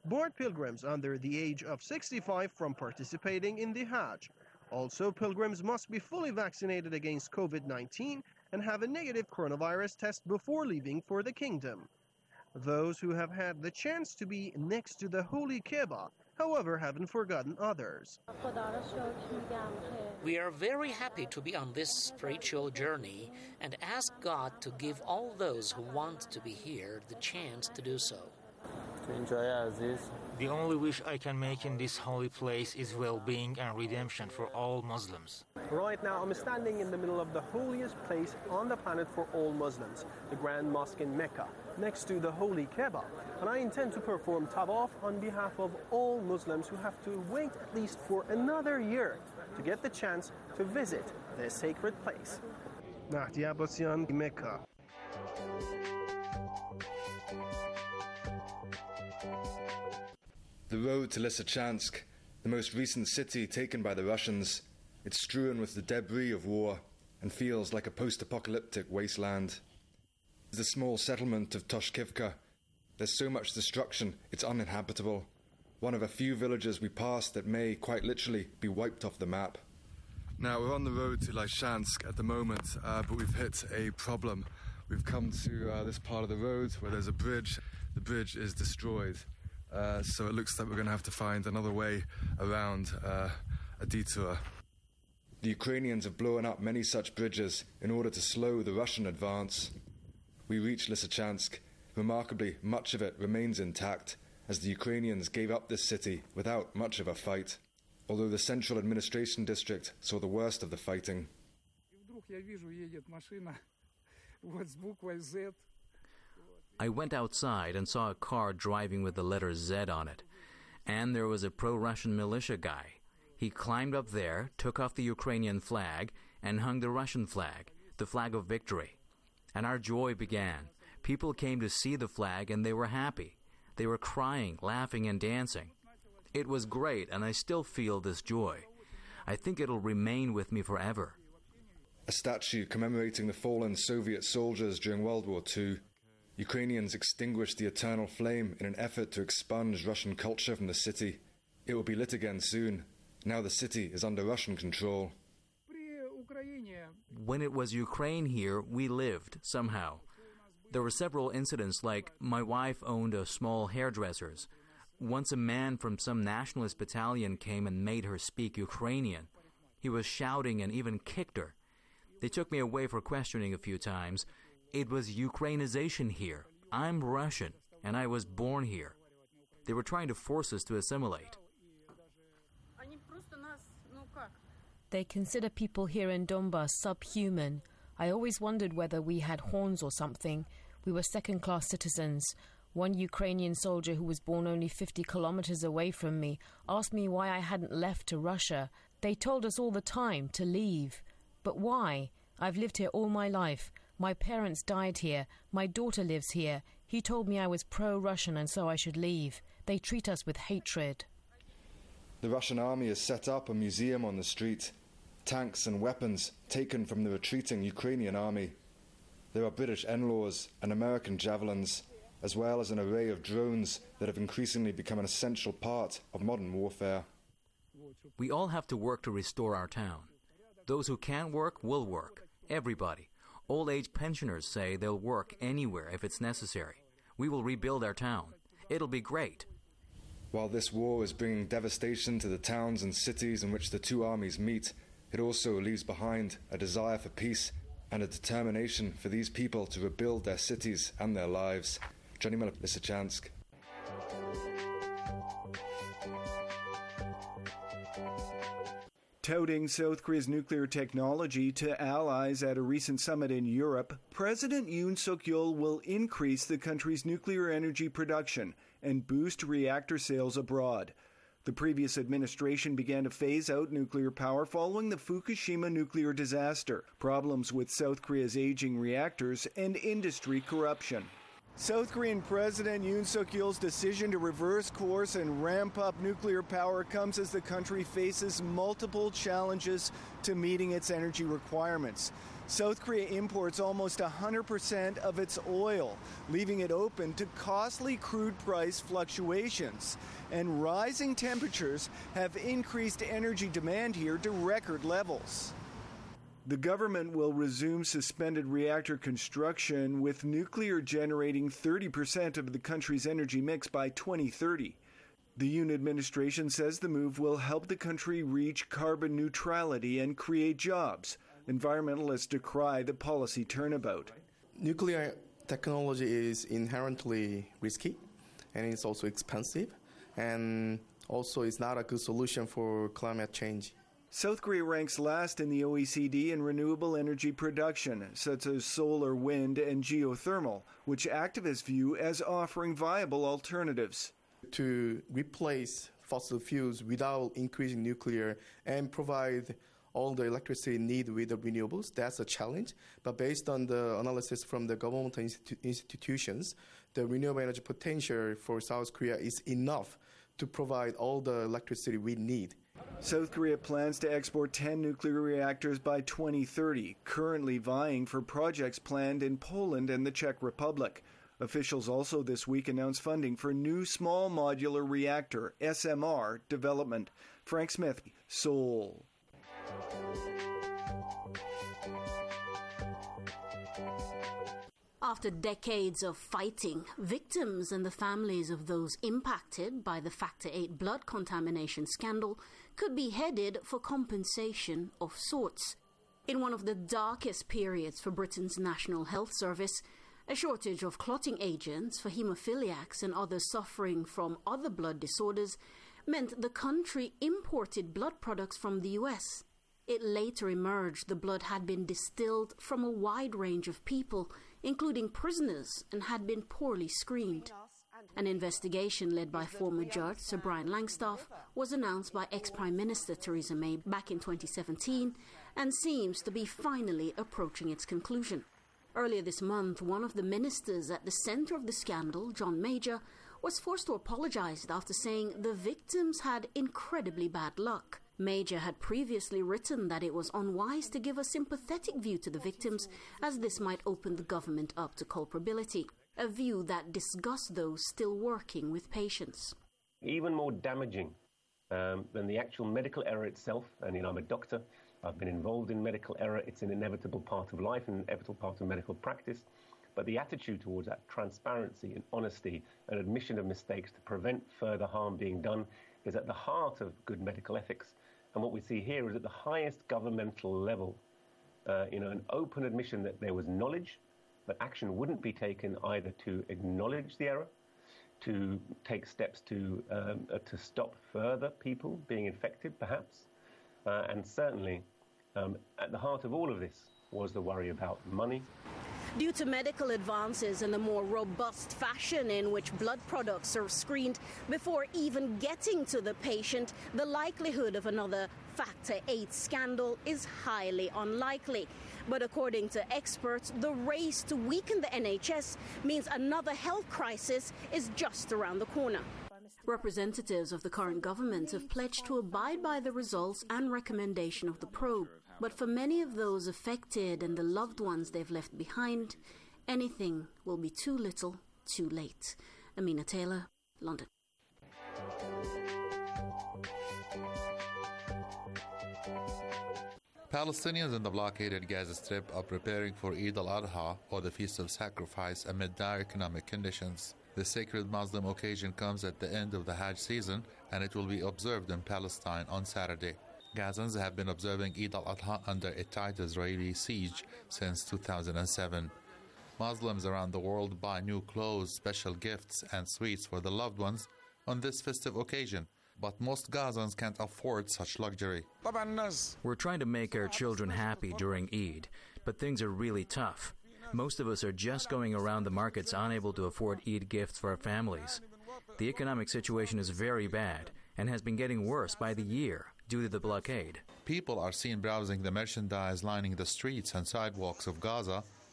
barred pilgrims under the age of 65 from participating in the Hajj. Also, pilgrims must be fully vaccinated against COVID-19 and have a negative coronavirus test before leaving for the kingdom. Those who have had the chance to be next to the Holy Kaaba, however, haven't forgotten others. We are very happy to be on this spiritual journey and ask God to give all those who want to be here the chance to do so. To enjoy Aziz. The only wish I can make in this holy place is well-being and redemption for all Muslims. Right now, I'm standing in the middle of the holiest place on the planet for all Muslims, the Grand Mosque in Mecca, next to the Holy Kaaba. And I intend to perform tawaf on behalf of all Muslims who have to wait at least for another year to get the chance to visit this sacred place. Mahdi Abbasian, Mecca. The road to Lysychansk, the most recent city taken by the Russians, it's strewn with the debris of war and feels like a post-apocalyptic wasteland. The small settlement of Toshkivka, there's so much destruction, it's uninhabitable. One of a few villages we passed that may, quite literally, be wiped off the map. Now, we're on the road to Lysychansk at the moment, but we've hit a problem. We've come to this part of the road where there's a bridge. The bridge is destroyed. So it looks like we're going to have to find another way around a detour. The Ukrainians have blown up many such bridges in order to slow the Russian advance. We reach Lysychansk. Remarkably, much of it remains intact, as the Ukrainians gave up this city without much of a fight, although the central administration district saw the worst of the fighting. I went outside and saw a car driving with the letter Z on it. And there was a pro-Russian militia guy. He climbed up there, took off the Ukrainian flag, and hung the Russian flag, the flag of victory. And our joy began. People came to see the flag and they were happy. They were crying, laughing, and dancing. It was great, and I still feel this joy. I think it'll remain with me forever. A statue commemorating the fallen Soviet soldiers during World War II. Ukrainians extinguished the eternal flame in an effort to expunge Russian culture from the city. It will be lit again soon. Now the city is under Russian control. When it was Ukraine here, we lived, somehow. There were several incidents, like my wife owned a small hairdresser's. Once a man from some nationalist battalion came and made her speak Ukrainian. He was shouting and even kicked her. They took me away for questioning a few times. It was Ukrainization here. I'm Russian, and I was born here. They were trying to force us to assimilate. They consider people here in Donbas subhuman. I always wondered whether we had horns or something. We were second-class citizens. One Ukrainian soldier who was born only 50 kilometers away from me asked me why I hadn't left to Russia. They told us all the time to leave. But why? I've lived here all my life. My parents died here. My daughter lives here. He told me I was pro-Russian and so I should leave. They treat us with hatred. The Russian army has set up a museum on the street. Tanks and weapons taken from the retreating Ukrainian army. There are British NLAWs and American Javelins, as well as an array of drones that have increasingly become an essential part of modern warfare. We all have to work to restore our town. Those who can't work will work. Everybody. Old-age pensioners say they'll work anywhere if it's necessary. We will rebuild our town. It'll be great. While this war is bringing devastation to the towns and cities in which the two armies meet, it also leaves behind a desire for peace and a determination for these people to rebuild their cities and their lives. Johnny Miller, Lysychansk. Touting South Korea's nuclear technology to allies at a recent summit in Europe, President Yoon Suk-yeol will increase the country's nuclear energy production and boost reactor sales abroad. The previous administration began to phase out nuclear power following the Fukushima nuclear disaster, problems with South Korea's aging reactors, and industry corruption. South Korean President Yoon Suk-yeol's decision to reverse course and ramp up nuclear power comes as the country faces multiple challenges to meeting its energy requirements. South Korea imports almost 100% of its oil, leaving it open to costly crude price fluctuations. And rising temperatures have increased energy demand here to record levels. The government will resume suspended reactor construction, with nuclear generating 30% of the country's energy mix by 2030. The Yoon administration says the move will help the country reach carbon neutrality and create jobs. Environmentalists decry the policy turnabout. Nuclear technology is inherently risky, and it's also expensive, and also it's not a good solution for climate change. South Korea ranks last in the OECD in renewable energy production, such as solar, wind, and geothermal, which activists view as offering viable alternatives. To replace fossil fuels without increasing nuclear and provide all the electricity needed with the renewables, that's a challenge. But based on the analysis from the governmental institutions, the renewable energy potential for South Korea is enough to provide all the electricity we need. South Korea plans to export 10 nuclear reactors by 2030, currently vying for projects planned in Poland and the Czech Republic. Officials also this week announced funding for new small modular reactor, SMR, development. Frank Smith, Seoul. After decades of fighting, victims and the families of those impacted by the Factor VIII blood contamination scandal could be headed for compensation of sorts. In one of the darkest periods for Britain's National Health Service, a shortage of clotting agents for haemophiliacs and others suffering from other blood disorders meant the country imported blood products from the US. It later emerged the blood had been distilled from a wide range of people, including prisoners, and had been poorly screened. An investigation led by former Judge Sir Brian Langstaff was announced by ex-Prime Minister Theresa May back in 2017 and seems to be finally approaching its conclusion. Earlier this month, one of the ministers at the center of the scandal, John Major, was forced to apologize after saying the victims had incredibly bad luck. Major had previously written that it was unwise to give a sympathetic view to the victims, as this might open the government up to culpability, a view that disgusts those still working with patients. Even more damaging than the actual medical error itself, and I'm a doctor, I've been involved in medical error, it's an inevitable part of life, an inevitable part of medical practice, but the attitude towards that transparency and honesty and admission of mistakes to prevent further harm being done is at the heart of good medical ethics. And what we see here is at the highest governmental level, an open admission that there was knowledge, but action wouldn't be taken either to acknowledge the error, to take steps to stop further people being infected, perhaps. And certainly, at the heart of all of this was the worry about money. Due to medical advances and the more robust fashion in which blood products are screened before even getting to the patient, the likelihood of another Factor VIII scandal is highly unlikely. But according to experts, the race to weaken the NHS means another health crisis is just around the corner. Representatives of the current government have pledged to abide by the results and recommendation of the probe. But for many of those affected and the loved ones they've left behind, anything will be too little, too late. Amina Taylor, London. Palestinians in the blockaded Gaza Strip are preparing for Eid al-Adha, or the Feast of Sacrifice, amid dire economic conditions. The sacred Muslim occasion comes at the end of the Hajj season, and it will be observed in Palestine on Saturday. Gazans have been observing Eid al-Adha under a tight Israeli siege since 2007. Muslims around the world buy new clothes, special gifts, and sweets for the loved ones on this festive occasion, but most Gazans can't afford such luxury. We're trying to make our children happy during Eid, but things are really tough. Most of us are just going around the markets unable to afford Eid gifts for our families. The economic situation is very bad and has been getting worse by the year due to the blockade. People are seen browsing the merchandise lining the streets and sidewalks of Gaza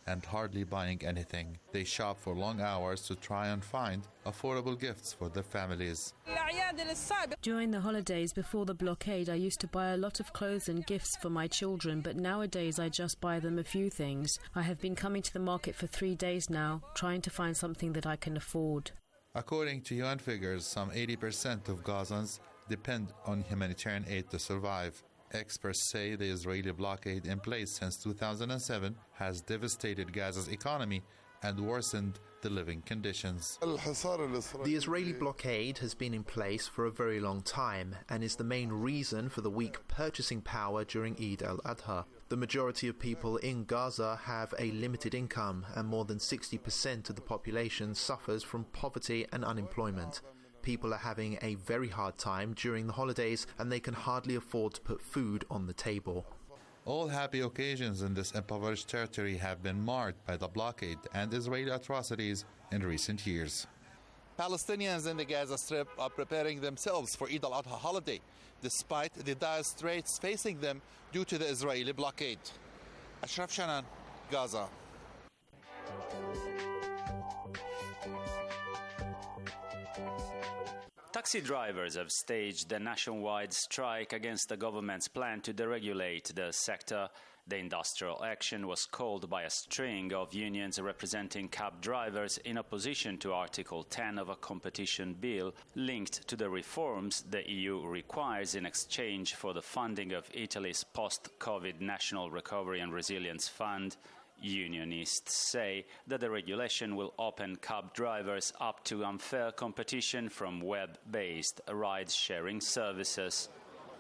and hardly buying anything. They shop for long hours to try and find affordable gifts for their families. During the holidays before the blockade, I used to buy a lot of clothes and gifts for my children, but nowadays I just buy them a few things. I have been coming to the market for 3 days now, trying to find something that I can afford. According to UN figures, some 80% of Gazans depend on humanitarian aid to survive. Experts say the Israeli blockade in place since 2007 has devastated Gaza's economy and worsened the living conditions. The Israeli blockade has been in place for a very long time and is the main reason for the weak purchasing power during Eid al-Adha. The majority of people in Gaza have a limited income, and more than 60% of the population suffers from poverty and unemployment. People are having a very hard time during the holidays, and they can hardly afford to put food on the table. All happy occasions in this impoverished territory have been marred by the blockade and Israeli atrocities in recent years. Palestinians in the Gaza Strip are preparing themselves for Eid al-Adha holiday, despite the dire straits facing them due to the Israeli blockade. Ashraf Shanan, Gaza. Taxi drivers have staged a nationwide strike against the government's plan to deregulate the sector. The industrial action was called by a string of unions representing cab drivers in opposition to Article 10 of a competition bill linked to the reforms the EU requires in exchange for the funding of Italy's post-COVID National Recovery and Resilience Fund. Unionists say that the regulation will open cab drivers up to unfair competition from web-based ride-sharing services.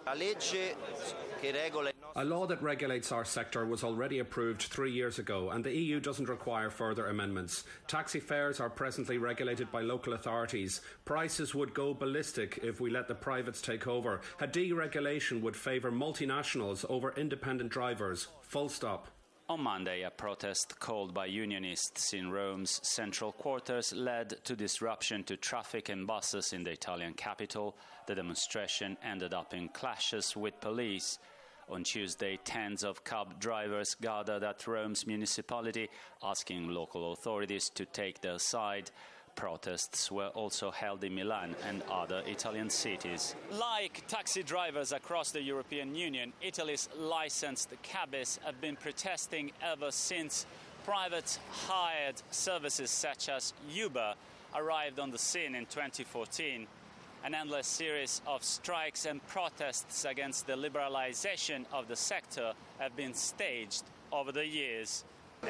A law that regulates our sector was already approved 3 years ago, and the EU doesn't require further amendments. Taxi fares are presently regulated by local authorities. Prices would go ballistic if we let the privates take over. A deregulation would favour multinationals over independent drivers. Full stop. On Monday, a protest called by unionists in Rome's central quarters led to disruption to traffic and buses in the Italian capital. The demonstration ended up in clashes with police. On Tuesday, tens of cab drivers gathered at Rome's municipality, asking local authorities to take their side. Protests were also held in Milan and other Italian cities. Like taxi drivers across the European Union, Italy's licensed cabbies have been protesting ever since private hired services such as Uber arrived on the scene in 2014. An endless series of strikes and protests against the liberalization of the sector have been staged over the years.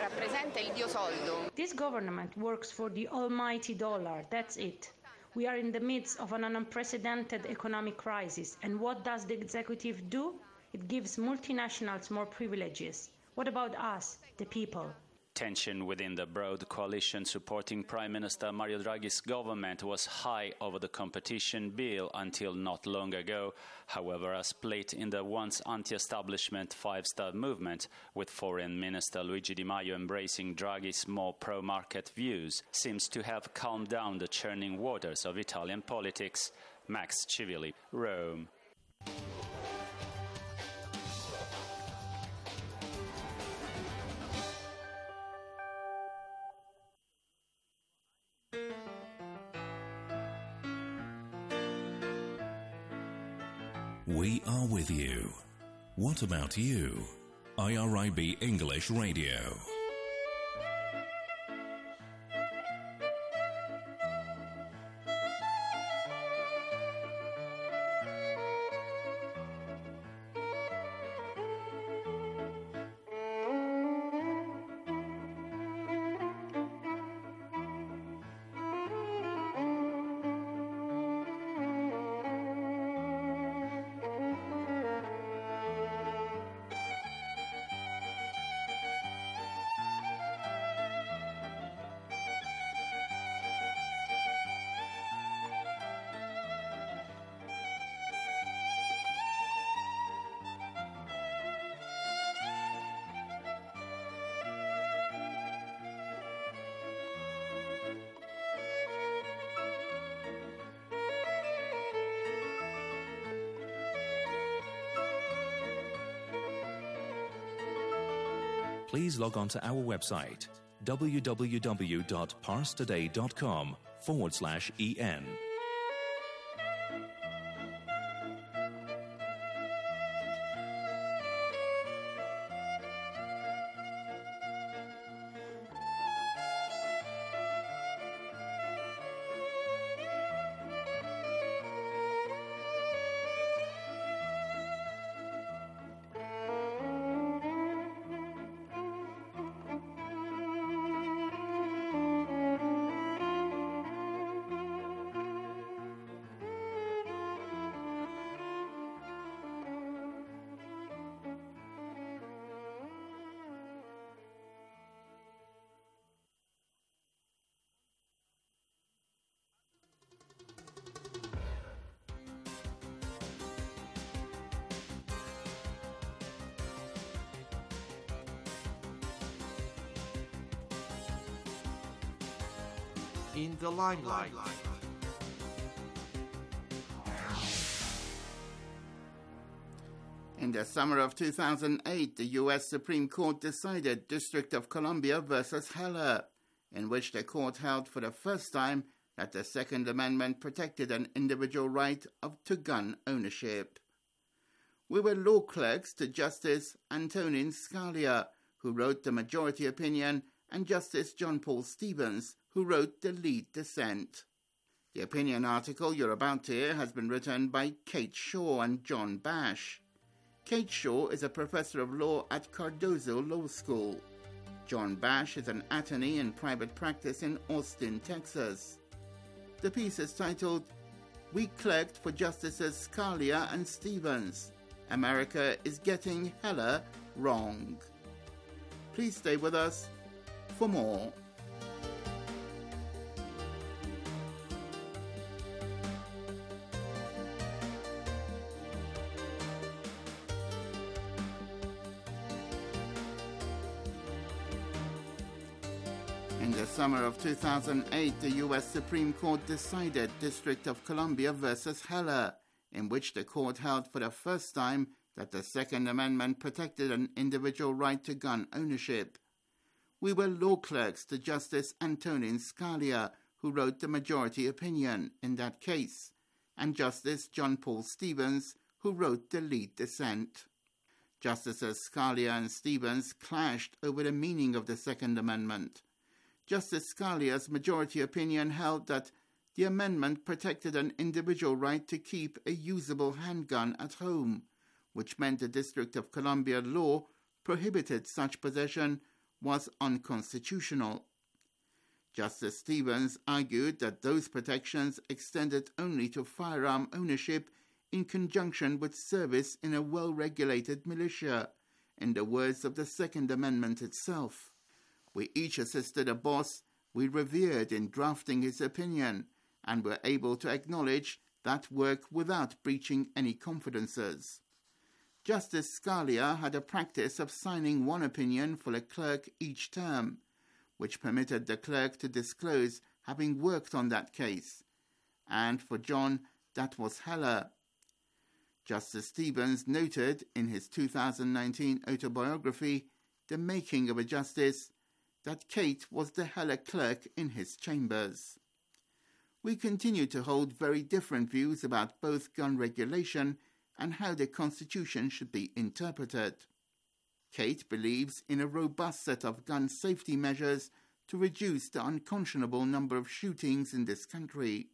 This government works for the almighty dollar, that's it. We are in the midst of an unprecedented economic crisis, and what does the executive do? It gives multinationals more privileges. What about us, the people? Tension within the broad coalition supporting Prime Minister Mario Draghi's government was high over the competition bill until not long ago. However, a split in the once anti-establishment Five-Star movement, with Foreign Minister Luigi Di Maio embracing Draghi's more pro-market views, seems to have calmed down the churning waters of Italian politics. Max Civilli, Rome. We are with you. What about you? IRIB English Radio. please log on to our website www.parstoday.com/en. In the limelight. In the summer of 2008, the U.S. Supreme Court decided District of Columbia versus Heller, in which the court held for the first time that the Second Amendment protected an individual right to gun ownership. We were law clerks to Justice Antonin Scalia, who wrote the majority opinion, and Justice John Paul Stevens, who wrote the lead dissent. The opinion article you're about to hear has been written by Kate Shaw and John Bash. Kate Shaw is a professor of law at Cardozo Law School. John Bash is an attorney in private practice in Austin, Texas. The piece is titled, "We Clerked for Justices Scalia and Stevens. America is Getting Heller Wrong." Please stay with us for more. In the summer of 2008, the U.S. Supreme Court decided District of Columbia versus Heller, in which the court held for the first time that the Second Amendment protected an individual right to gun ownership. We were law clerks to Justice Antonin Scalia, who wrote the majority opinion in that case, and Justice John Paul Stevens, who wrote the lead dissent. Justices Scalia and Stevens clashed over the meaning of the Second Amendment. Justice Scalia's majority opinion held that the amendment protected an individual right to keep a usable handgun at home, which meant the District of Columbia law prohibited such possession was unconstitutional. Justice Stevens argued that those protections extended only to firearm ownership in conjunction with service in a well-regulated militia, in the words of the Second Amendment itself. We each assisted a boss we revered in drafting his opinion, and were able to acknowledge that work without breaching any confidences. Justice Scalia had a practice of signing one opinion for a clerk each term, which permitted the clerk to disclose having worked on that case, and for John, that was Heller. Justice Stevens noted in his 2019 autobiography, The Making of a Justice, that Kate was the Heller clerk in his chambers. We continue to hold very different views about both gun regulation and how the Constitution should be interpreted. Kate believes in a robust set of gun safety measures to reduce the unconscionable number of shootings in this country.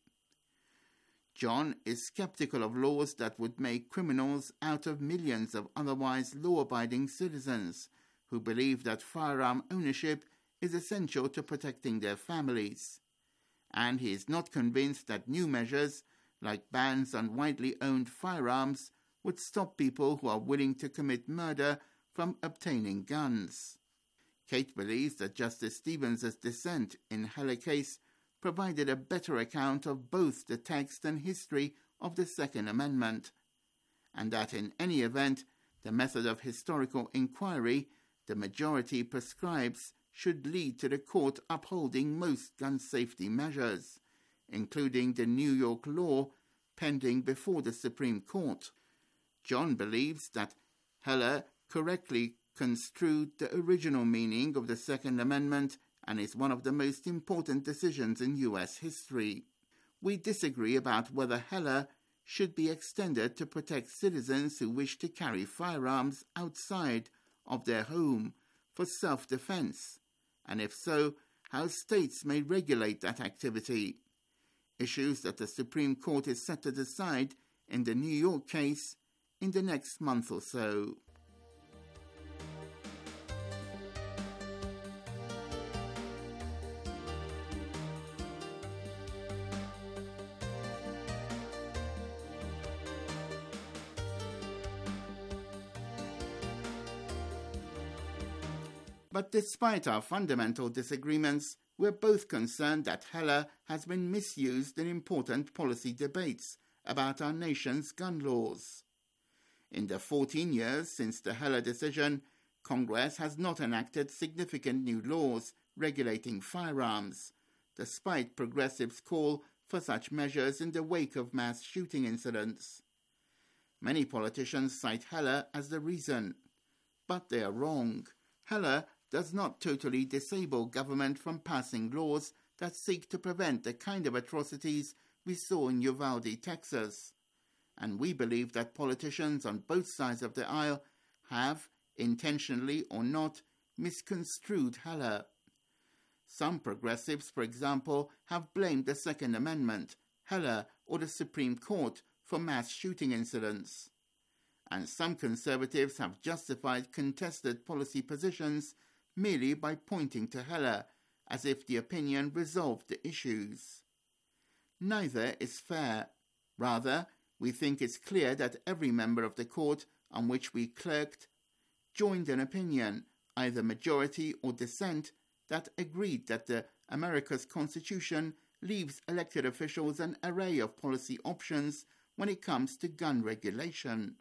John is skeptical of laws that would make criminals out of millions of otherwise law-abiding citizens who believe that firearm ownership is essential to protecting their families. And he is not convinced that new measures, like bans on widely owned firearms, would stop people who are willing to commit murder from obtaining guns. Kate believes that Justice Stevens' dissent in Heller case provided a better account of both the text and history of the Second Amendment, and that in any event, the method of historical inquiry the majority prescribes should lead to the court upholding most gun safety measures, including the New York law pending before the Supreme Court. John believes that Heller correctly construed the original meaning of the Second Amendment and is one of the most important decisions in U.S. history. We disagree about whether Heller should be extended to protect citizens who wish to carry firearms outside of their home for self-defense, and if so, how states may regulate that activity. Issues that the Supreme Court is set to decide in the New York case in the next month or so. But despite our fundamental disagreements, we're both concerned that Heller has been misused in important policy debates about our nation's gun laws. In the 14 years since the Heller decision, Congress has not enacted significant new laws regulating firearms, despite progressives' call for such measures in the wake of mass shooting incidents. Many politicians cite Heller as the reason, but they are wrong. Heller does not totally disable government from passing laws that seek to prevent the kind of atrocities we saw in Uvalde, Texas. And we believe that politicians on both sides of the aisle have, intentionally or not, misconstrued Heller. Some progressives, for example, have blamed the Second Amendment, Heller, or the Supreme Court for mass shooting incidents. And some conservatives have justified contested policy positions merely by pointing to Heller, as if the opinion resolved the issues. Neither is fair. Rather, we think it's clear that every member of the court on which we clerked joined an opinion, either majority or dissent, that agreed that the America's Constitution leaves elected officials an array of policy options when it comes to gun regulation.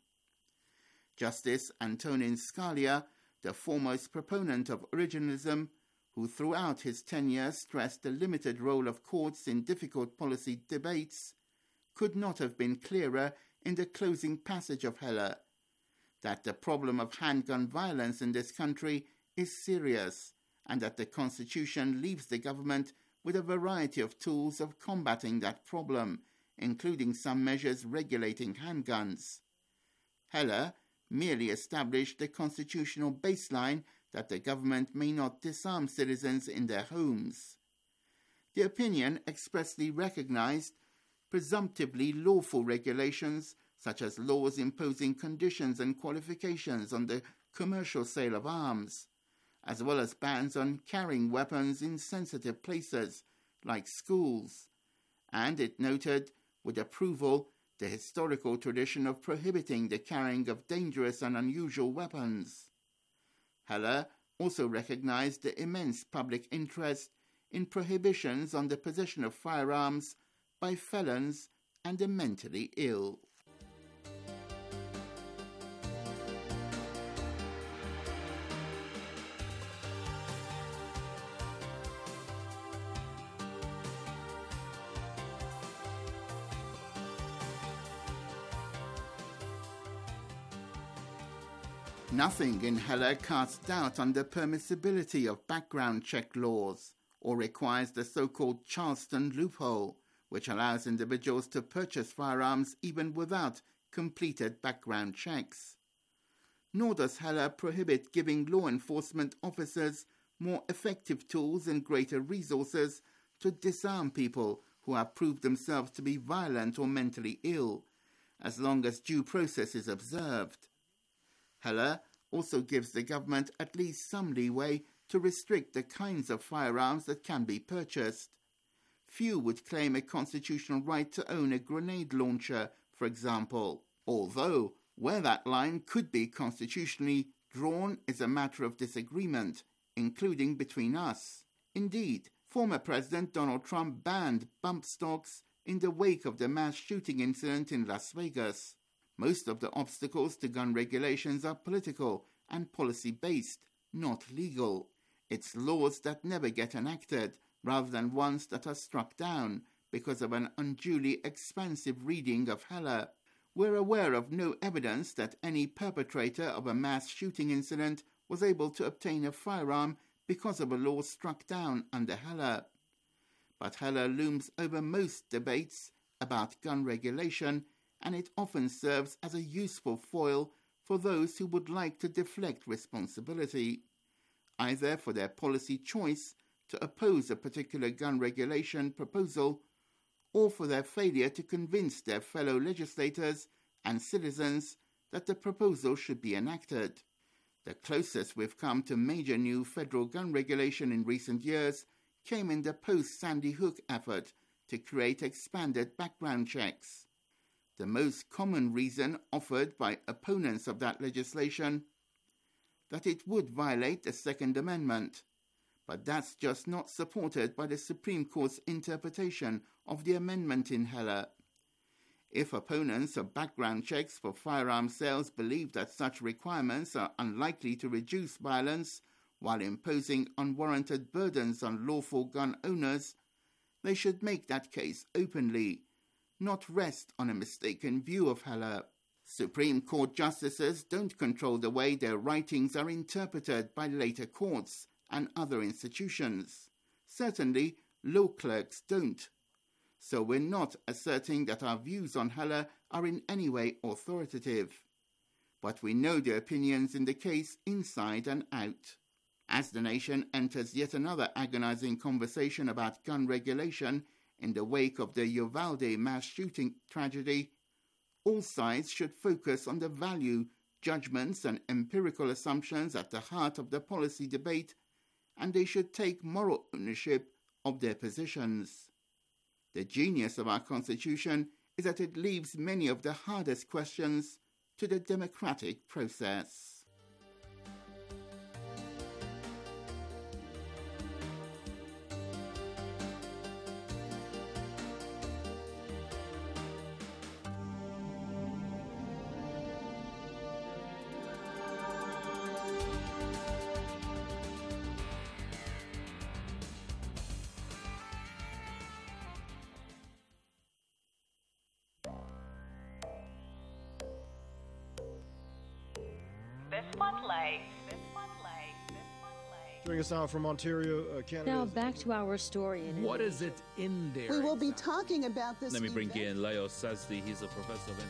Justice Antonin Scalia, the foremost proponent of originalism, who throughout his tenure stressed the limited role of courts in difficult policy debates, could not have been clearer in the closing passage of Heller, that the problem of handgun violence in this country is serious, and that the Constitution leaves the government with a variety of tools of combating that problem, including some measures regulating handguns. Heller merely established the constitutional baseline that the government may not disarm citizens in their homes. The opinion expressly recognized presumptively lawful regulations, such as laws imposing conditions and qualifications on the commercial sale of arms, as well as bans on carrying weapons in sensitive places, like schools, and it noted with approval the historical tradition of prohibiting the carrying of dangerous and unusual weapons. Heller also recognized the immense public interest in prohibitions on the possession of firearms by felons and the mentally ill. Nothing in Heller casts doubt on the permissibility of background check laws or requires the so-called Charleston loophole, which allows individuals to purchase firearms even without completed background checks. Nor does Heller prohibit giving law enforcement officers more effective tools and greater resources to disarm people who have proved themselves to be violent or mentally ill, as long as due process is observed. Heller also gives the government at least some leeway to restrict the kinds of firearms that can be purchased. Few would claim a constitutional right to own a grenade launcher, for example, although where that line could be constitutionally drawn is a matter of disagreement, including between us. Indeed, former President Donald Trump banned bump stocks in the wake of the mass shooting incident in Las Vegas. Most of the obstacles to gun regulations are political and policy-based, not legal. It's laws that never get enacted, rather than ones that are struck down because of an unduly expansive reading of Heller. We're aware of no evidence that any perpetrator of a mass shooting incident was able to obtain a firearm because of a law struck down under Heller. But Heller looms over most debates about gun regulation, and it often serves as a useful foil for those who would like to deflect responsibility, either for their policy choice to oppose a particular gun regulation proposal, or for their failure to convince their fellow legislators and citizens that the proposal should be enacted. The closest we've come to major new federal gun regulation in recent years came in the post-Sandy Hook effort to create expanded background checks. The most common reason offered by opponents of that legislation, that it would violate the Second Amendment. But that's just not supported by the Supreme Court's interpretation of the amendment in Heller. If opponents of background checks for firearm sales believe that such requirements are unlikely to reduce violence while imposing unwarranted burdens on lawful gun owners, they should make that case openly, not rest on a mistaken view of Heller. Supreme Court justices don't control the way their writings are interpreted by later courts and other institutions. Certainly, law clerks don't. So we're not asserting that our views on Heller are in any way authoritative. But we know the opinions in the case inside and out. As the nation enters yet another agonizing conversation about gun regulation in the wake of the Uvalde mass shooting tragedy, all sides should focus on the value, judgments, and empirical assumptions at the heart of the policy debate, and they should take moral ownership of their positions. The genius of our Constitution is that it leaves many of the hardest questions to the democratic process. Joining us now from Ontario, Canada. Now back to our story. What is it in there? We will be talking about this. Let me bring in Leo Sazdi. He's a professor of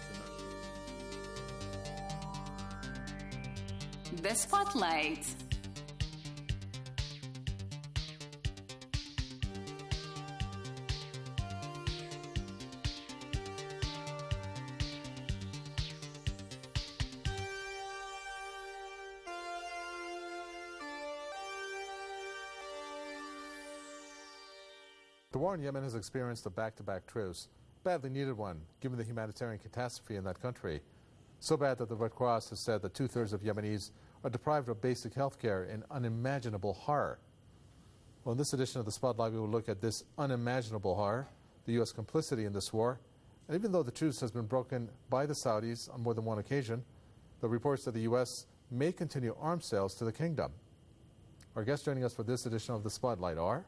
international. The Spotlight. The war in Yemen has experienced a back-to-back truce, a badly needed one, given the humanitarian catastrophe in that country. So bad that the Red Cross has said that 2/3 of Yemenis are deprived of basic health care in unimaginable horror. Well, in this edition of The Spotlight, we will look at this unimaginable horror, the U.S. complicity in this war, and even though the truce has been broken by the Saudis on more than one occasion, the reports that the U.S. may continue arms sales to the kingdom. Our guests joining us for this edition of The Spotlight are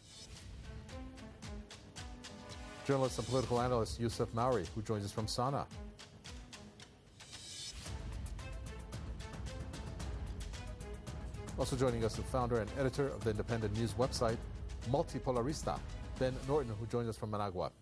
journalist and political analyst Yousef Mowry, who joins us from Sana'a. Also joining us, the founder and editor of the independent news website Multipolarista, Ben Norton, who joins us from Managua.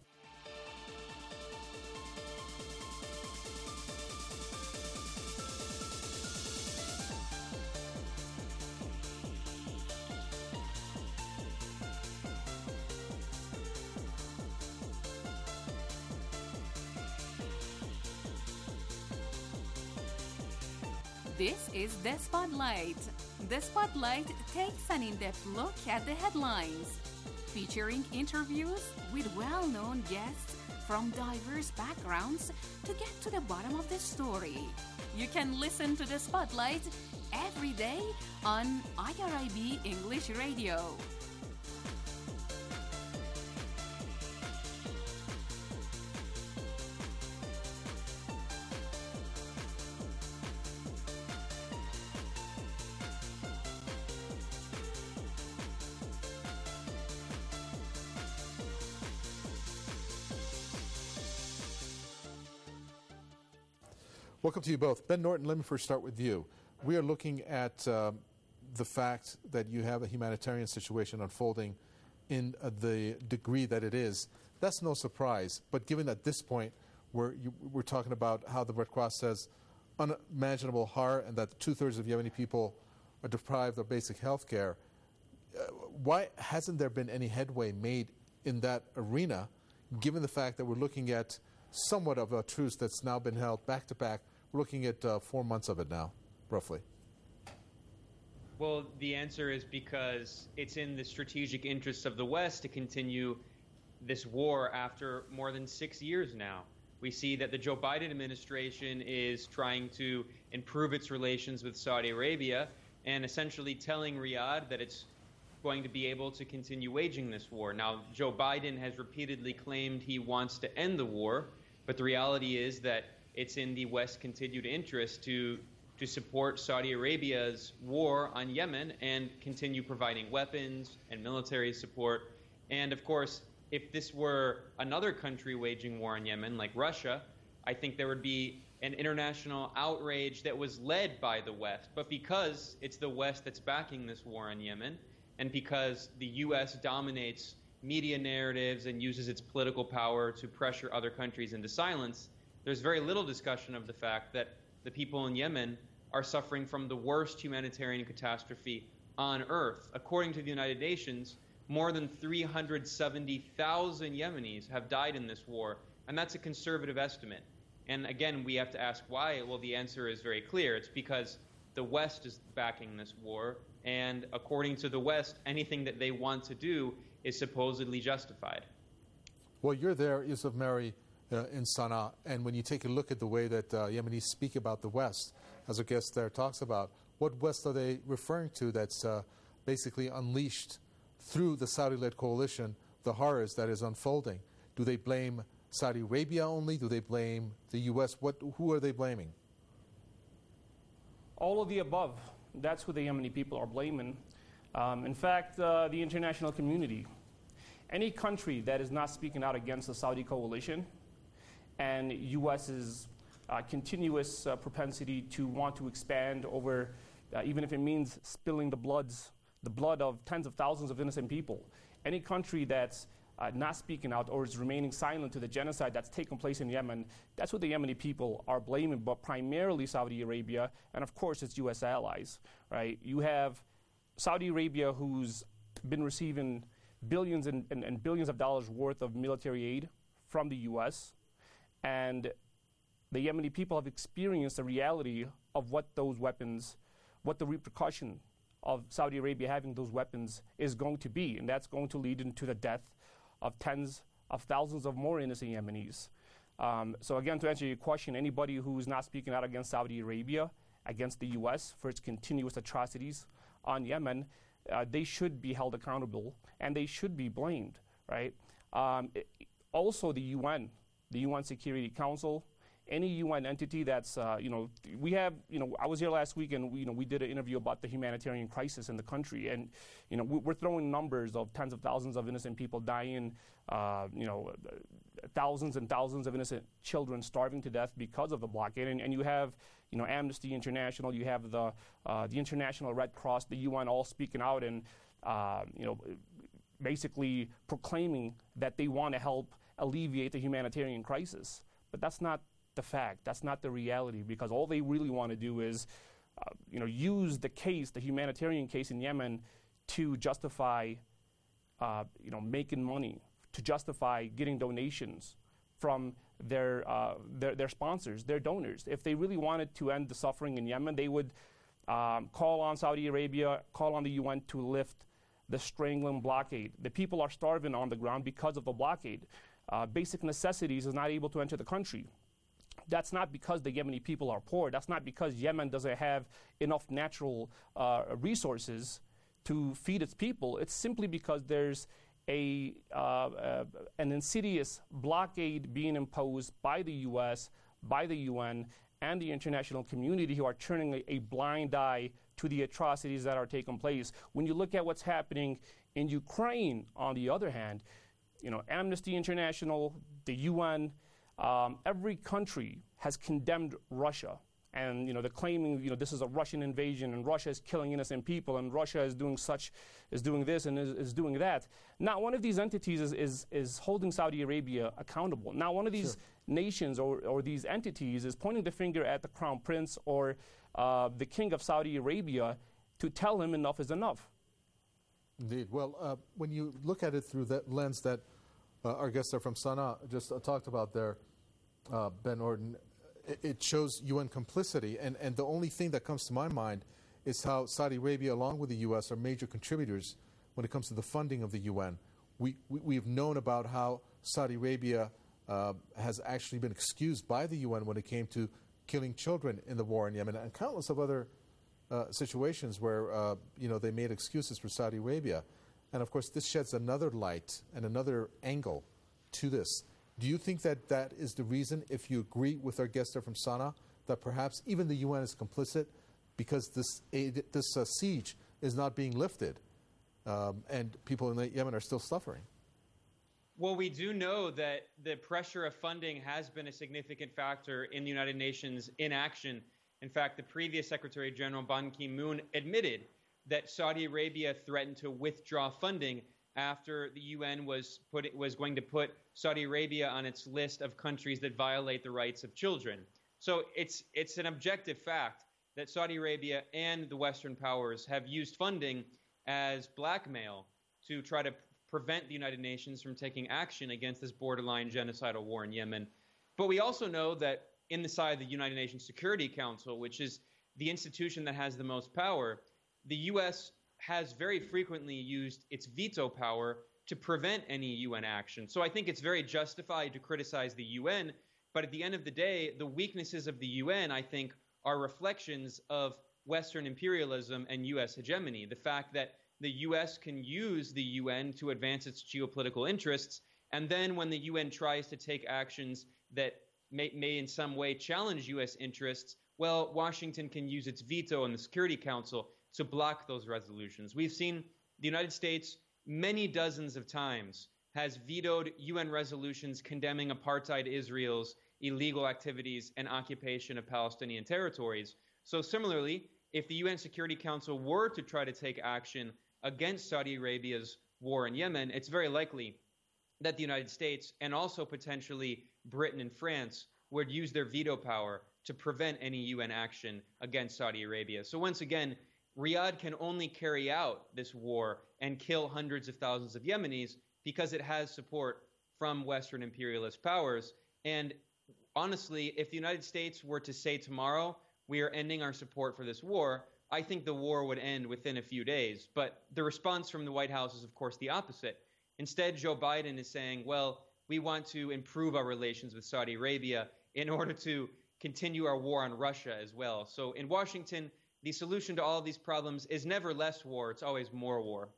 This is The Spotlight. The Spotlight takes an in-depth look at the headlines, featuring interviews with well-known guests from diverse backgrounds to get to the bottom of the story. You can listen to The Spotlight every day on IRIB English Radio. Welcome to you both. Ben Norton, let me first start with you. we are looking at the fact that you have a humanitarian situation unfolding in the degree that it is. That's no surprise. But given at this point, we're talking about how the Red Cross says unimaginable horror and that 2/3 of Yemeni people are deprived of basic health care, why hasn't there been any headway made in that arena, given the fact that we're looking at somewhat of a truce that's now been held back-to-back? We're looking at 4 months of it now, roughly. Well, the answer is because it's in the strategic interests of the West to continue this war after more than 6 years now. We see that the Joe Biden administration is trying to improve its relations with Saudi Arabia and essentially telling Riyadh that it's going to be able to continue waging this war. Now, Joe Biden has repeatedly claimed he wants to end the war, but the reality is that it's in the West's continued interest to support Saudi Arabia's war on Yemen and continue providing weapons and military support. And of course, if this were another country waging war on Yemen, like Russia, I think there would be an international outrage that was led by the West. But because it's the West that's backing this war on Yemen, and because the U.S. dominates media narratives and uses its political power to pressure other countries into silence, there's very little discussion of the fact that the people in Yemen are suffering from the worst humanitarian catastrophe on earth. According to the United Nations, more than 370,000 Yemenis have died in this war, and that's a conservative estimate. And again, we have to ask why. Well, the answer is very clear. It's because the West is backing this war, and according to the West, anything that they want to do is supposedly justified. Well, you're there, Yusuf Mary, in Sana'a, and when you take a look at the way that Yemenis speak about the West, as our guest there talks about, what West are they referring to that's basically unleashed through the Saudi-led coalition, the horrors that is unfolding? Do they blame Saudi Arabia only? Do they blame the U.S.? Who are they blaming? All of the above. That's who the Yemeni people are blaming. In fact, the international community. Any country that is not speaking out against the Saudi coalition and U.S.'s continuous propensity to want to expand over, even if it means spilling the blood of tens of thousands of innocent people. Any country that's not speaking out or is remaining silent to the genocide that's taken place in Yemen, that's what the Yemeni people are blaming, but primarily Saudi Arabia and, of course, its U.S. allies, right? You have Saudi Arabia, who's been receiving billions and billions of dollars worth of military aid from the U.S., and the Yemeni people have experienced the reality of what those weapons, what the repercussion of Saudi Arabia having those weapons is going to be, and that's going to lead into the death of tens of thousands of more innocent Yemenis. So again, to answer your question, anybody who's not speaking out against Saudi Arabia, against the U.S. for its continuous atrocities on Yemen, they should be held accountable and they should be blamed, right? Also, the UN Security Council, any UN entity that's, we have, I was here last week and we did an interview about the humanitarian crisis in the country, and we're throwing numbers of tens of thousands of innocent people dying, thousands and thousands of innocent children starving to death because of the blockade, and you have Amnesty International, you have the International Red Cross, the UN all speaking out and basically proclaiming that they want to help alleviate the humanitarian crisis. But that's not the fact. That's not the reality, because all they really want to do is use the humanitarian case in Yemen to justify making money, to justify getting donations from their sponsors, their donors. If they really wanted to end the suffering in Yemen, they would call on Saudi Arabia, call on the UN to lift the strangling blockade. The people are starving on the ground because of the blockade. Basic necessities is not able to enter the country. That's not because the Yemeni people are poor. That's not because Yemen doesn't have enough natural resources to feed its people. It's simply because there's an insidious blockade being imposed by the U.S., by the UN, and the international community, who are turning a blind eye to the atrocities that are taking place. When you look at what's happening in Ukraine, on the other hand, Amnesty International, the UN, every country has condemned Russia And they're claiming this is a Russian invasion and Russia is killing innocent people and Russia is doing this and is doing that. Not one of these entities is holding Saudi Arabia accountable. Not one of these nations or these entities is pointing the finger at the Crown Prince or the King of Saudi Arabia to tell him enough is enough. Indeed. Well, when you look at it through that lens that our guest there from Sana'a just talked about there, Ben Orton, it shows UN complicity. And the only thing that comes to my mind is how Saudi Arabia, along with the U.S., are major contributors when it comes to the funding of the UN. We've known about how Saudi Arabia has actually been excused by the UN when it came to killing children in the war in Yemen, and countless of other situations where they made excuses for Saudi Arabia. And of course, this sheds another light and another angle to this. Do you think that that is the reason, if you agree with our guest there from Sana'a, that perhaps even the UN is complicit because this siege is not being lifted and people in Yemen are still suffering? Well, we do know that the pressure of funding has been a significant factor in the United Nations inaction. In fact, the previous Secretary General Ban Ki-moon admitted that Saudi Arabia threatened to withdraw funding after the UN was going to put Saudi Arabia on its list of countries that violate the rights of children. So it's an objective fact that Saudi Arabia and the Western powers have used funding as blackmail to try to prevent the United Nations from taking action against this borderline genocidal war in Yemen. But we also know that inside the United Nations Security Council, which is the institution that has the most power, the U.S. has very frequently used its veto power to prevent any UN action. So I think it's very justified to criticize the UN, but at the end of the day, the weaknesses of the UN, I think, are reflections of Western imperialism and U.S. hegemony. The fact that the U.S. can use the UN to advance its geopolitical interests, and then when the UN tries to take actions that may in some way challenge U.S. interests, well, Washington can use its veto in the Security Council to block those resolutions. We've seen the United States many dozens of times has vetoed UN resolutions condemning apartheid Israel's illegal activities and occupation of Palestinian territories. So similarly, if the UN Security Council were to try to take action against Saudi Arabia's war in Yemen, it's very likely that the United States and also potentially Britain and France would use their veto power to prevent any UN action against Saudi Arabia. So once again, Riyadh can only carry out this war and kill hundreds of thousands of Yemenis because it has support from Western imperialist powers. And honestly, if the United States were to say tomorrow, we are ending our support for this war, I think the war would end within a few days. But the response from the White House is, of course, the opposite. Instead, Joe Biden is saying, well, we want to improve our relations with Saudi Arabia in order to continue our war on Russia as well. So in Washington, the solution to all of these problems is never less war, it's always more war.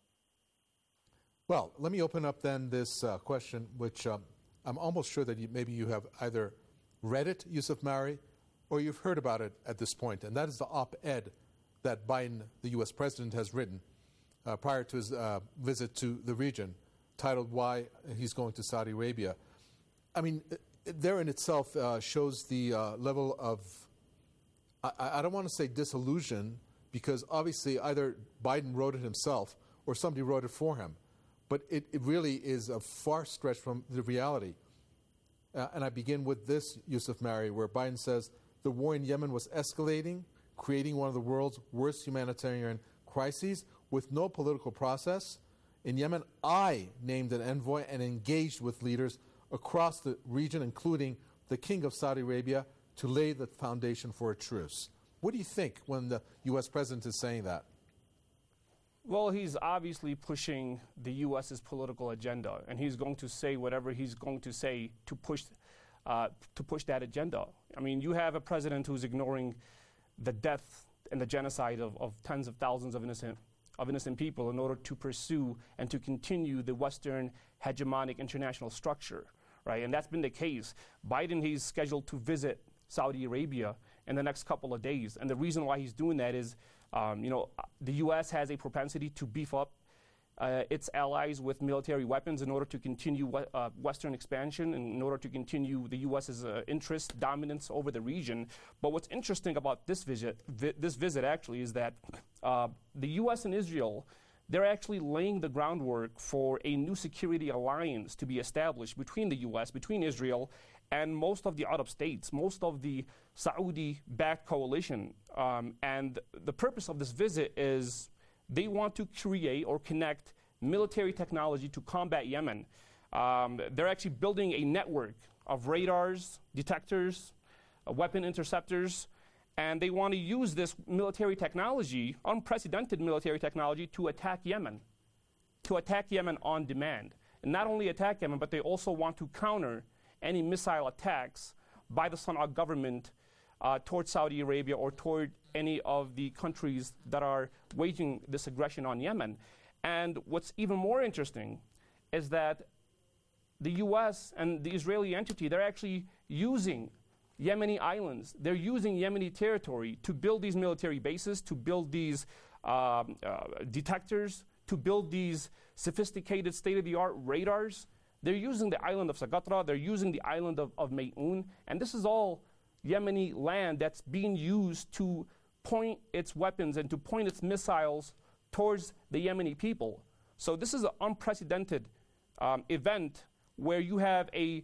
Well, let me open up then this question, which I'm almost sure that maybe you have either read it, Yusuf Mari, or you've heard about it at this point, and that is the op-ed that Biden, the U.S. president, has written prior to his visit to the region, titled Why He's Going to Saudi Arabia. I mean, there in itself shows the level of, I don't want to say disillusion, because obviously either Biden wrote it himself or somebody wrote it for him. But it really is a far stretch from the reality. And I begin with this, Yusuf Mari, where Biden says, the war in Yemen was escalating, creating one of the world's worst humanitarian crises with no political process. In Yemen, I named an envoy and engaged with leaders across the region, including the King of Saudi Arabia, to lay the foundation for a truce. What do you think when the U.S. president is saying that? Well, he's obviously pushing the U.S.'s political agenda, and he's going to say whatever he's going to say to push that agenda. I mean, you have a president who's ignoring the death and the genocide of tens of thousands of innocent people in order to pursue and to continue the Western hegemonic international structure, right? And that's been the case. Biden, he's scheduled to visit Saudi Arabia in the next couple of days, and the reason why he's doing that is, the U.S. has a propensity to beef up its allies with military weapons in order to continue Western expansion and in order to continue the U.S.'s interest, dominance over the region. But what's interesting about this visit actually is that the U.S. and Israel, they're actually laying the groundwork for a new security alliance to be established between the U.S., between Israel, and most of the Arab states, most of the Saudi-backed coalition. And the purpose of this visit is they want to create or connect military technology to combat Yemen. They're actually building a network of radars, detectors, weapon interceptors, and they want to use this military technology, unprecedented military technology, to attack Yemen on demand. And not only attack Yemen, but they also want to counter any missile attacks by the Sana'a government towards Saudi Arabia or toward any of the countries that are waging this aggression on Yemen. And what's even more interesting is that the U.S. and the Israeli entity, they're actually using Yemeni islands, they're using Yemeni territory to build these military bases, to build these detectors, to build these sophisticated state-of-the-art radars. They're using the island of Socotra, they're using the island of Mayun, and this is all Yemeni land that's being used to point its weapons and to point its missiles towards the Yemeni people. So this is an unprecedented event where you have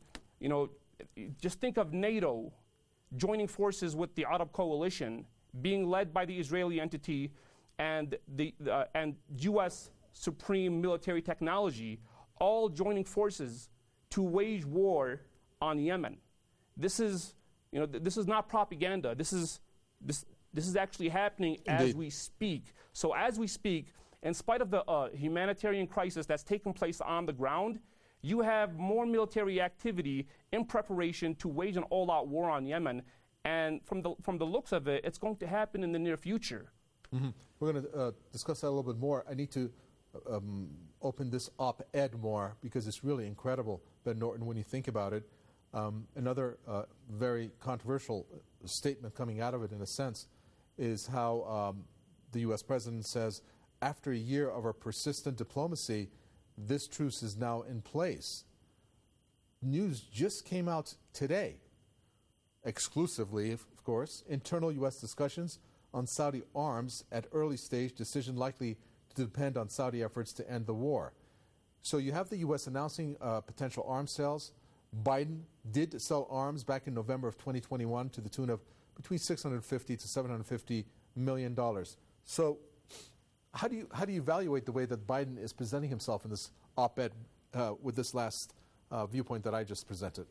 just think of NATO joining forces with the Arab coalition, being led by the Israeli entity and and U.S. supreme military technology, all joining forces to wage war on Yemen. This is not propaganda. This is actually happening as we speak. So as we speak, in spite of the humanitarian crisis that's taking place on the ground, you have more military activity in preparation to wage an all-out war on Yemen. And from the looks of it, it's going to happen in the near future. Mm-hmm. We're going to discuss that a little bit more. I need to open this op-ed more because it's really incredible, Ben Norton, when you think about it. Another very controversial statement coming out of it, in a sense, is how the U.S. president says, after a year of our persistent diplomacy, this truce is now in place. News just came out today, exclusively, of course, internal U.S. discussions on Saudi arms at early stage, decision likely to depend on Saudi efforts to end the war. So you have the U.S. announcing potential arms sales. Biden did sell arms back in November of 2021 to the tune of between $650 to $750 million. So how do you evaluate the way that Biden is presenting himself in this op-ed with this last viewpoint that I just presented?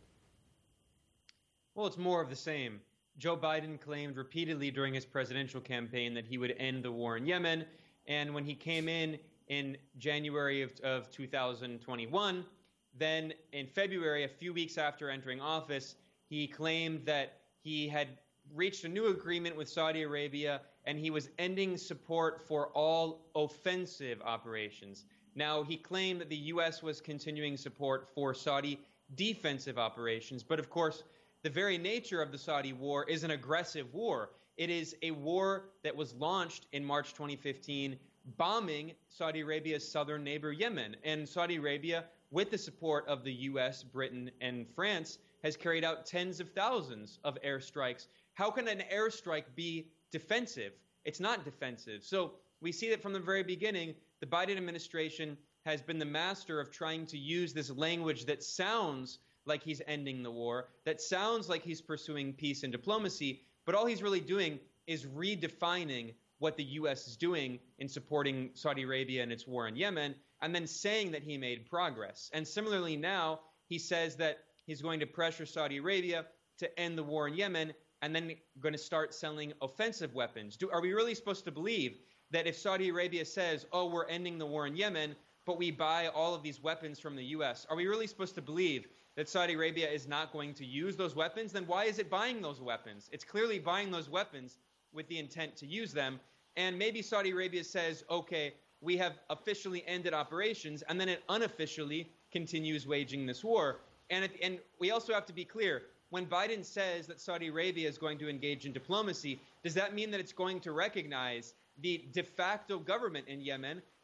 Well, it's more of the same. Joe Biden claimed repeatedly during his presidential campaign that he would end the war in Yemen. And when he came in January of 2021, then in February, a few weeks after entering office, he claimed that he had reached a new agreement with Saudi Arabia and he was ending support for all offensive operations. Now, he claimed that the U.S. was continuing support for Saudi defensive operations, but of course, the very nature of the Saudi war is an aggressive war. It is a war that was launched in March 2015, bombing Saudi Arabia's southern neighbor Yemen. And Saudi Arabia, with the support of the U.S., Britain, and France, has carried out tens of thousands of airstrikes. How can an airstrike be defensive? It's not defensive. So we see that from the very beginning, the Biden administration has been the master of trying to use this language that sounds like he's ending the war, that sounds like he's pursuing peace and diplomacy, but all he's really doing is redefining what the U.S. is doing in supporting Saudi Arabia in its war in Yemen, and then saying that he made progress. And similarly now, he says that he's going to pressure Saudi Arabia to end the war in Yemen, and then going to start selling offensive weapons. Are we really supposed to believe that if Saudi Arabia says, oh, we're ending the war in Yemen, but we buy all of these weapons from the U.S., are we really supposed to believe that Saudi Arabia is not going to use those weapons? Then why is it buying those weapons? It's clearly buying those weapons with the intent to use them. And maybe Saudi Arabia says, okay, we have officially ended operations, and then it unofficially continues waging this war. And we also have to be clear, when Biden says that Saudi Arabia is going to engage in diplomacy, does that mean that it's going to recognize the de facto government in Yemen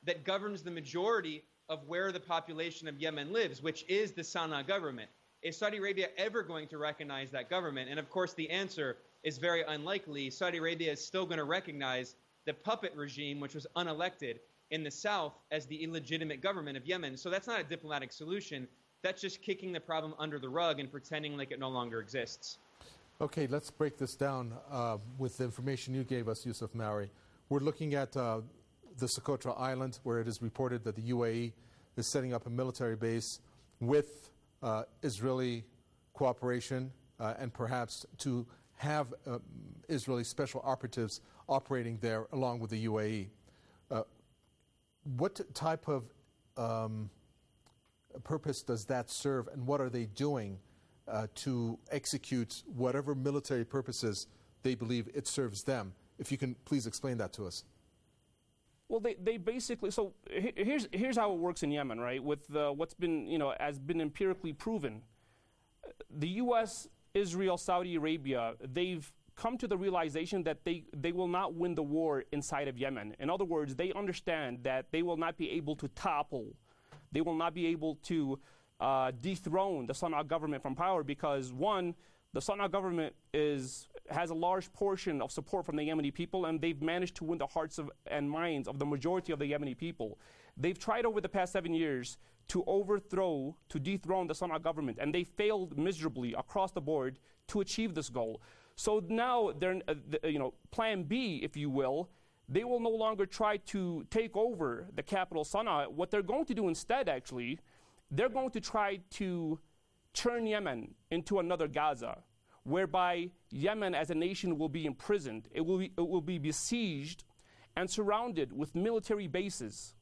that governs the majority of where the population of Yemen lives, which is the Sana'a government. Is Saudi Arabia ever going to recognize that government? And of course, the answer is very unlikely. Saudi Arabia is still going to recognize the puppet regime, which was unelected in the south, as the illegitimate government of Yemen. So that's not a diplomatic solution. That's just kicking the problem under the rug and pretending like it no longer exists. Okay, let's break this down with the information you gave us, Yusuf Mari. We're looking at the Socotra Island, where it is reported that the UAE is setting up a military base with Israeli cooperation and perhaps to have Israeli special operatives operating there along with the UAE. What type of purpose does that serve, and what are they doing to execute whatever military purposes they believe it serves them? If you can please explain that to us. Well, they basically, so here's how it works in Yemen, right? With what's been, has been empirically proven. The U.S., Israel, Saudi Arabia, they've come to the realization that they will not win the war inside of Yemen. In other words, they understand that they will not be able to topple, they will not be able to dethrone the Sana'a government from power because, one, the Sana'a government has a large portion of support from the Yemeni people, and they've managed to win the hearts and minds of the majority of the Yemeni people. They've tried over the past 7 years to dethrone the Sana'a government, and they failed miserably across the board to achieve this goal. So now they're, plan B, if you will, they will no longer try to take over the capital Sana'a. What they're going to do instead, actually, they're going to try to turn Yemen into another Gaza, whereby Yemen as a nation will be imprisoned. It will be besieged and surrounded with military bases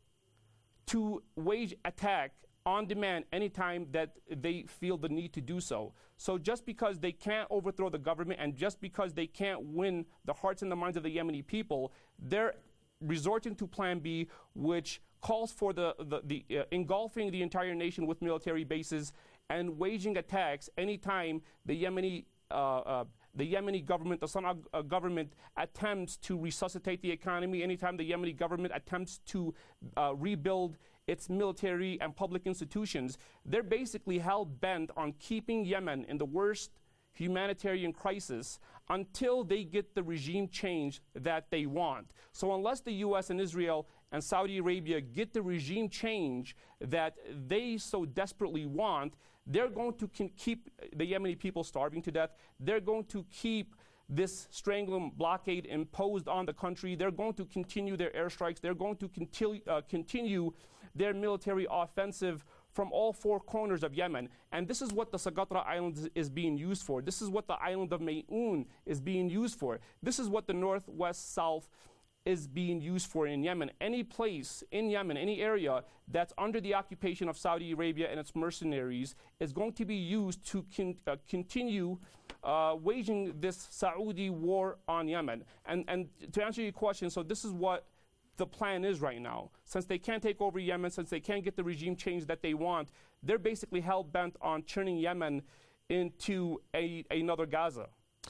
to wage attack on demand anytime that they feel the need to do so. So just because they can't overthrow the government and just because they can't win the hearts and the minds of the Yemeni people, they're resorting to Plan B, which calls for the engulfing the entire nation with military bases and waging attacks anytime the Yemeni government, the Sana'a government, attempts to resuscitate the economy, anytime the Yemeni government attempts to rebuild its military and public institutions. They're basically hell-bent on keeping Yemen in the worst humanitarian crisis until they get the regime change that they want. So unless the U.S. and Israel and Saudi Arabia get the regime change that they so desperately want, they're going to keep the Yemeni people starving to death. They're going to keep this strangling blockade imposed on the country. They're going to continue their airstrikes. They're going to continue their military offensive from all four corners of Yemen. And this is what the Socotra Island is being used for. This is what the island of May'un is being used for. This is what the northwest south is being used for in Yemen. Any place in Yemen, any area that's under the occupation of Saudi Arabia and its mercenaries is going to be used to continue waging this Saudi war on Yemen. And to answer your question, so this is what the plan is right now. Since they can't take over Yemen, since they can't get the regime change that they want, they're basically hell-bent on turning Yemen into another Gaza.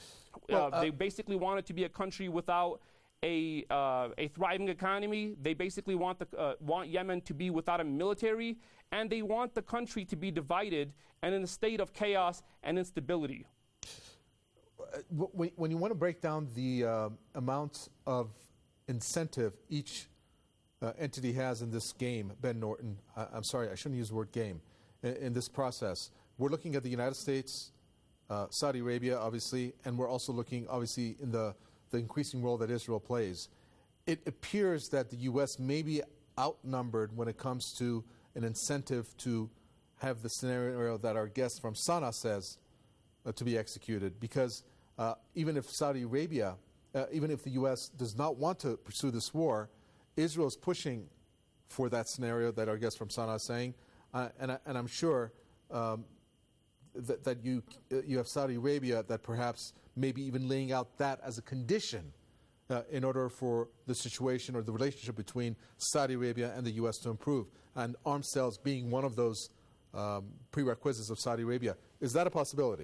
They basically want it to be a country without a thriving economy. They basically want Yemen to be without a military, and they want the country to be divided and in a state of chaos and instability. When you want to break down the amount of incentive each entity has in this game, Ben Norton, I'm sorry, I shouldn't use the word game, in this process, we're looking at the United States, Saudi Arabia, obviously, and we're also looking, obviously, in the increasing role that Israel plays. It appears that the U.S. may be outnumbered when it comes to an incentive to have the scenario that our guest from Sana'a says to be executed, because even if Saudi Arabia, even if the U.S. does not want to pursue this war, Israel is pushing for that scenario that our guest from Sana'a is saying, and I'm sure that you have Saudi Arabia that perhaps maybe even laying out that as a condition in order for the situation or the relationship between Saudi Arabia and the U.S. to improve, and arms sales being one of those prerequisites of Saudi Arabia. Is that a possibility?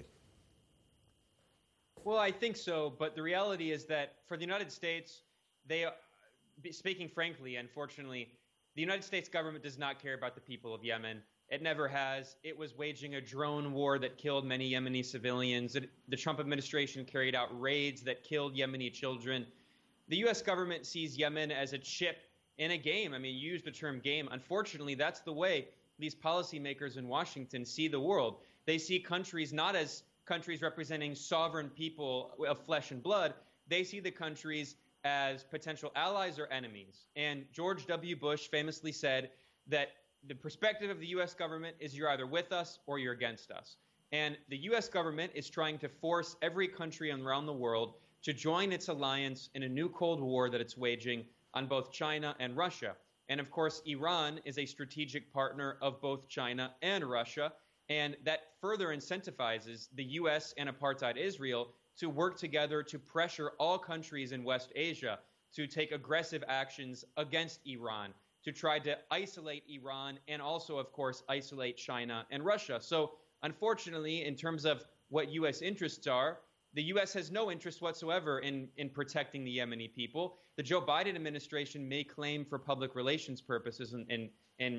Well, I think so, but the reality is that for the United States, speaking frankly, unfortunately, The United States government does not care about the people of Yemen. It never has. It was waging a drone war that killed many Yemeni civilians. The Trump administration carried out raids that killed Yemeni children. The U.S. government sees Yemen as a chip in a game. I mean, you use the term game. Unfortunately, that's the way these policymakers in Washington see the world. They see countries not as countries representing sovereign people of flesh and blood. They see the countries as potential allies or enemies. And George W. Bush famously said that the perspective of the U.S. government is you're either with us or you're against us. And the U.S. government is trying to force every country around the world to join its alliance in a new Cold War that it's waging on both China and Russia. And of course, Iran is a strategic partner of both China and Russia. And that further incentivizes the U.S. and apartheid Israel to work together to pressure all countries in West Asia to take aggressive actions against Iran, to try to isolate Iran and also, of course, isolate China and Russia. So unfortunately, in terms of what U.S. interests are, the U.S. has no interest whatsoever in protecting the Yemeni people. The Joe Biden administration may claim for public relations purposes and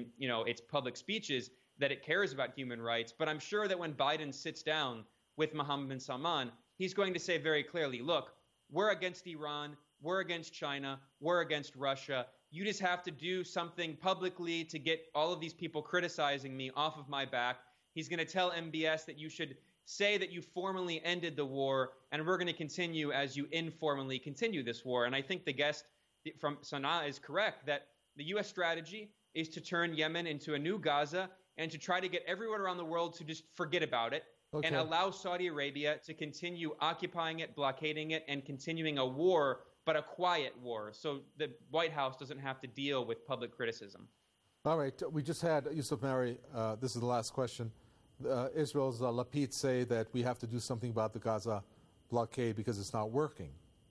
its public speeches that it cares about human rights. But I'm sure that when Biden sits down with Mohammed bin Salman, he's going to say very clearly, look, we're against Iran, we're against China, we're against Russia. You just have to do something publicly to get all of these people criticizing me off of my back. He's going to tell MBS that you should say that you formally ended the war, and we're going to continue as you informally continue this war. And I think the guest from Sana'a is correct that the U.S. strategy is to turn Yemen into a new Gaza and to try to get everyone around the world to just forget about it and allow Saudi Arabia to continue occupying it, blockading it, and continuing a war, but a quiet war, so the White House doesn't have to deal with public criticism. All right. We just had Yusuf Mary. This is the last question. Israel's Lapid say that we have to do something about the Gaza blockade because it's not working.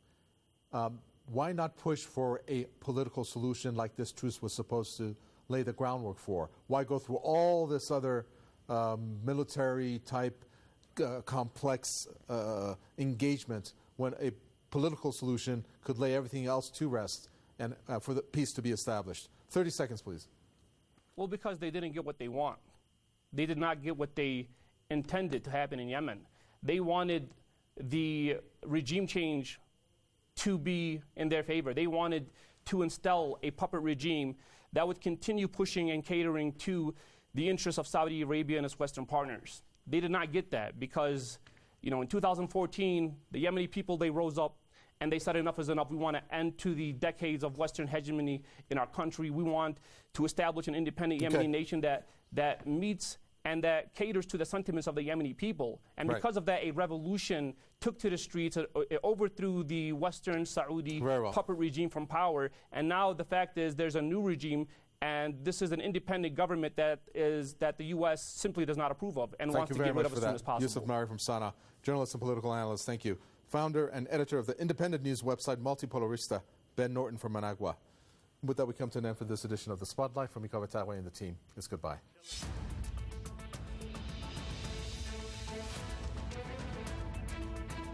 Why not push for a political solution like this truce was supposed to lay the groundwork for? Why go through all this other military-type complex engagement when a political solution could lay everything else to rest and for the peace to be established? 30 seconds, please. Well, because they didn't get what they want. They did not get what they intended to happen in Yemen. They wanted the regime change to be in their favor. They wanted to install a puppet regime that would continue pushing and catering to the interests of Saudi Arabia and its Western partners. They did not get that because, in 2014, the Yemeni people, they rose up and they said enough is enough. We want to end to the decades of Western hegemony in our country. We want to establish an independent Yemeni nation that meets and that caters to the sentiments of the Yemeni people. And because of that, a revolution took to the streets, it overthrew the Western Saudi puppet regime from power. And now the fact is there's a new regime, and this is an independent government that the U.S. simply does not approve of and wants to get rid of as soon as possible. Yusuf Mari from Sana'a, journalist and political analyst, thank you. Founder and editor of the independent news website Multipolarista, Ben Norton from Managua. With that, we come to an end for this edition of The Spotlight. From Ikawa Tawe and the team, it's goodbye.